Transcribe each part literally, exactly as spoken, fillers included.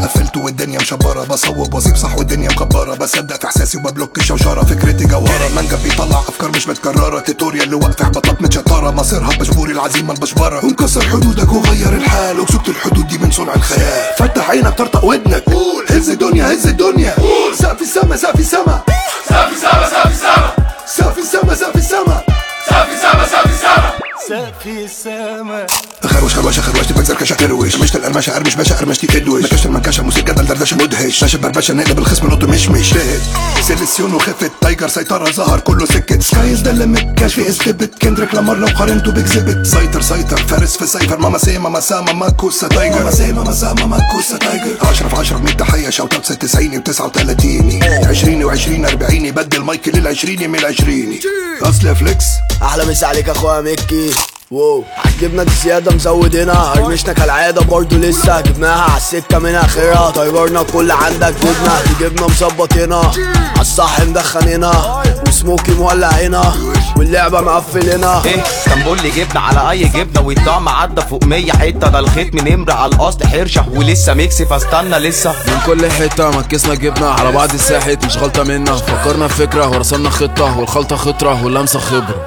قفلت والدنيا مشبره، بصوب واصيب صح والدنيا مكبره، بصدق في احساسي وببلوك شوشره، فكرتي جوهره منجم بيطلع افكار مش متكرره، توتوريال اللي واقف احباطات متشطره، مصيرها بجبور العزيمه البشبره، ومكسر حدودك وغير الحال، وكسوت الحدود دي من صنع الخيال. فتح عينك طرطق ودنك، قول هز الدنيا هز الدنيا، قول سقف السما سقف السما سقف السما سقف السما سقف السما سقف السما سقف السما سقف السما سقف السما. خروش خروشه خروشتي بكسر كشه تروش، مشت القرمشه قرمش باشا قرمشتي تدوش، مكشت المنكشه موسيقى جدل دردشه مدهش، ماشي بربشه نقلب الخصم نقطه مش مش تهد سيليسيون وخفت تايجر سيطره ظهر كله سكت، سكايز ده اللي متكاش في اثبت، كندريك لامار لو قارنته بيكذبت، سيطر سيطر فارس في سيفر، ماما سي ماما سا ماما كوسا تايجر، ماما سي ماما سا ماما كوسا تايجر. عشرة في عشرة بمية تحيه، شوت اوت تسعين وتسعة وتلاتين عشرين وعشرين أربعين، بدل مايك للعشرين من العشرين اصل فليكس. احلى مسا عليك اخويا ميكي. واو عجبنا دي زيادة مزود هنا، هرمشنا كالعادة برضو لسه جبناها عالسكة من اخرها، طيرنا كل عندك جبنا دي جبنا مظبطينها عالصح مدخنينها، وسموكي مولعينها واللعبة مقفلينها. ايه اسطنبول جبنا على اي جبنة، والطعم عدى فوق مية حتة، ده الختم نمرة على الاصل حرشة ولسه ميكس، فاستنى لسه من كل حتة مكسنا جبنا على بعض الساحت، مش غلطة منا، فكرنا في فكرة ورسمنا خطة، والخلطة خطرة واللمسة خبرة.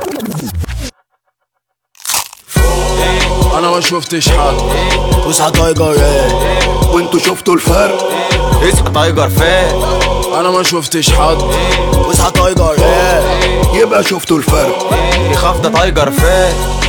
انا ما شفتش حد واصحى تايجر ايه وانتوا شفتوا الفرق؟ اصحى تايجر فات. انا ما شفتش حد واصحى تايجر ايه يبقى شفتوا الفرق؟ يخاف ده تايجر فات.